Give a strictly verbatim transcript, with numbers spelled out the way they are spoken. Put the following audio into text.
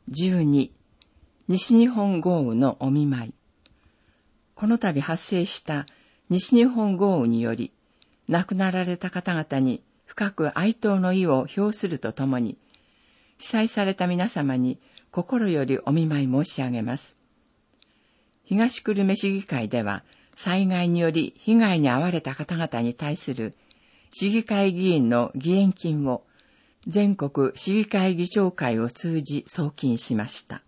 じゅうに、西日本豪雨のお見舞い。この度発生した西日本豪雨により、亡くなられた方々に深く哀悼の意を表するとともに、被災された皆様に心よりお見舞い申し上げます。東久留米市議会では、災害により被害に遭われた方々に対する市議会議員の義援金を全国市議会議長会を通じ送金しました。